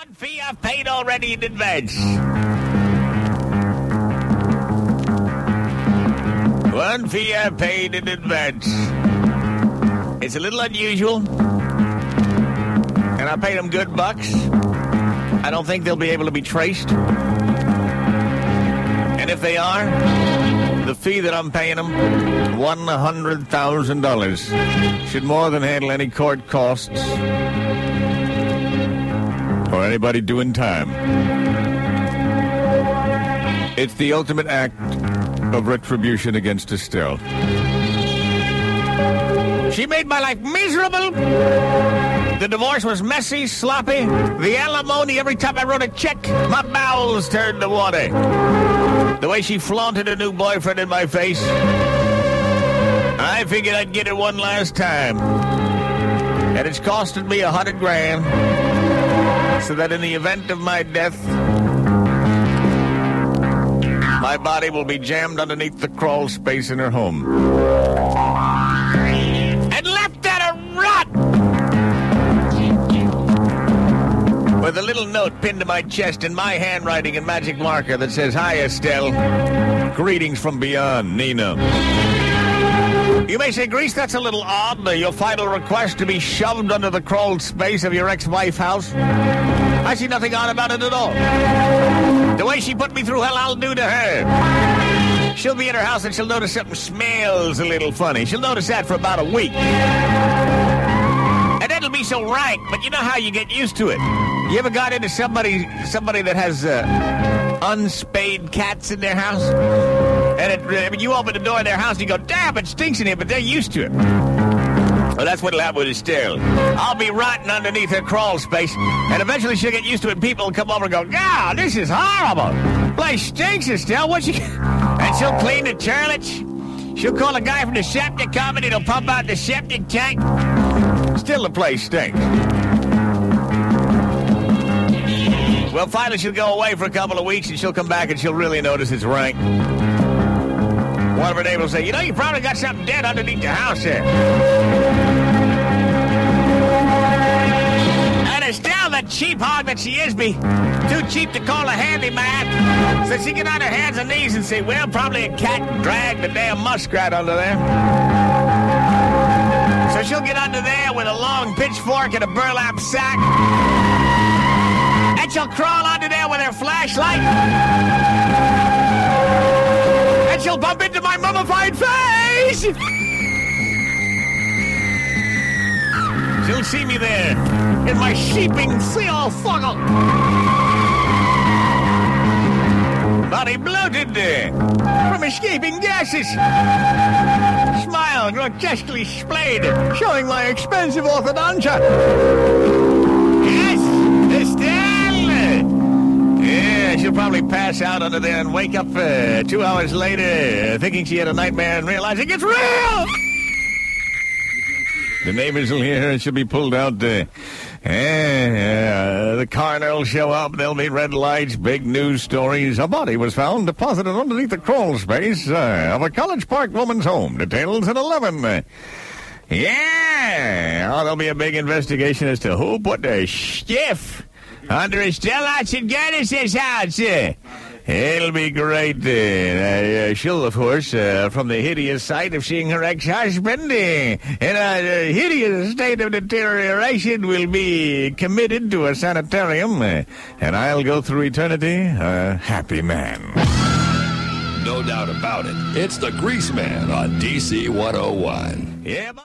One fee I've paid already in advance. One fee I've paid in advance. It's a little unusual, and I paid them good bucks. I don't think they'll be able to be traced. And if they are, the fee that I'm paying them, $100,000, should more than handle any court costs or anybody doing time. It's the ultimate act of retribution against Estelle. She made my life miserable. The divorce was messy, sloppy. The alimony, every time I wrote a check, my bowels turned to water. The way she flaunted a new boyfriend in my face, I figured I'd get it one last time. And it's costed me $100,000, so that in the event of my death, my body will be jammed underneath the crawl space in her home. And left at a rot! With a little note pinned to my chest in my handwriting and magic marker that says, "Hi, Estelle. Greetings from beyond, Nina." You may say, Grease, that's a little odd. Your final request to be shoved under the crawl space of your ex-wife's house. I see nothing odd about it at all. The way she put me through hell, I'll do to her. She'll be in her house and she'll notice something smells a little funny. She'll notice that for about a week. And it'll be so rank, but you know how you get used to it. You ever got into somebody that has unspayed cats in their house? And you open the door in their house and you go, damn, it stinks in here, but they're used to it. Well, that's what'll happen with Estelle. I'll be rotting underneath her crawl space, and eventually she'll get used to it, and people will come over and go, God, this is horrible. Place stinks, Estelle. What you... And she'll clean the toilets. She'll call a guy from the septic company. He'll pump out the septic tank. Still, the place stinks. Well, finally, she'll go away for a couple of weeks, and she'll come back, and she'll really notice it's rank. One of her neighbors will say, you know, you probably got something dead underneath your house there. And Estelle, that cheap hog that she is, be too cheap to call a handyman. So she get on her hands and knees and say, well, probably a cat dragged the damn muskrat under there. So she'll get under there with a long pitchfork and a burlap sack. And she'll crawl under there with her flashlight. And she'll bump into my mummified face. She'll see me there in my sheeping seal funnel. Body bloated from escaping gases. Smile grotesquely splayed, showing my expensive orthodontia. Yes, Estelle. Yeah, she'll probably pass out under there and wake up 2 hours later thinking she had a nightmare and realizing it's real. The neighbors will hear her and she'll be pulled out. The coroner will show up. There'll be red lights, big news stories. A body was found deposited underneath the crawl space of a College Park woman's home. Details at 11. There'll be a big investigation as to who put the stiff under Estelle Gerdes' house. It'll be great. She'll, of course, from the hideous sight of seeing her ex-husband in a hideous state of deterioration, will be committed to a sanitarium, and I'll go through eternity a happy man. No doubt about it. It's the Grease Man on DC 101. Yeah.